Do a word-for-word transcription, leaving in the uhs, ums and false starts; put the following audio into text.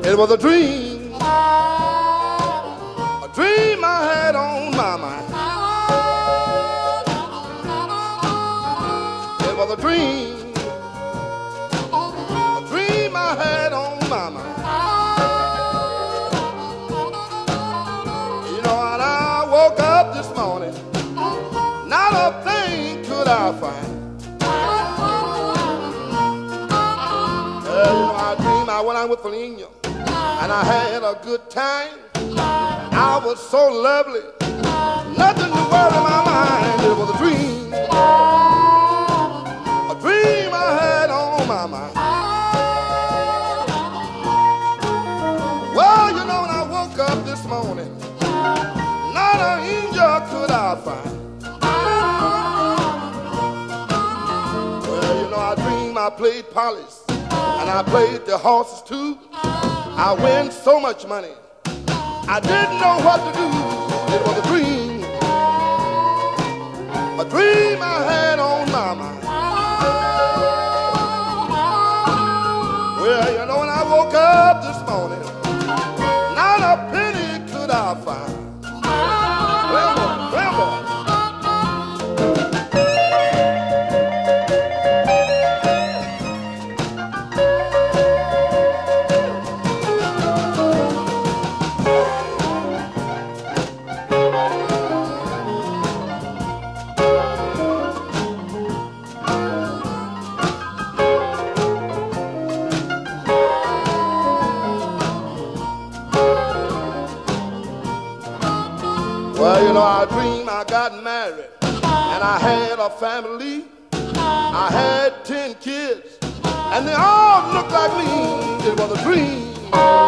It was a dream, a dream I had on my mind. It was a dream, a dream I had on my mind. You know, and I woke up this morning, not a thing could I find. Uh, you know, I dreamed I went out with Felina, and I had a good time. I was so lovely, nothing to worry my mind. It was a dream, a dream I had on my mind. Well, you know, when I woke up this morning, not an angel could I find. Well, you know, I dreamed I played police, and I played the horses too. I win so much money, I didn't know what to do. It was a dream, a dream I had on my mind. Well, you know, when I woke up this morning, not a penny could I find. Well, boy, well, boy. Well, you know, I dreamed I got married, and I had a family. I had ten kids, and they all looked like me. It was a dream.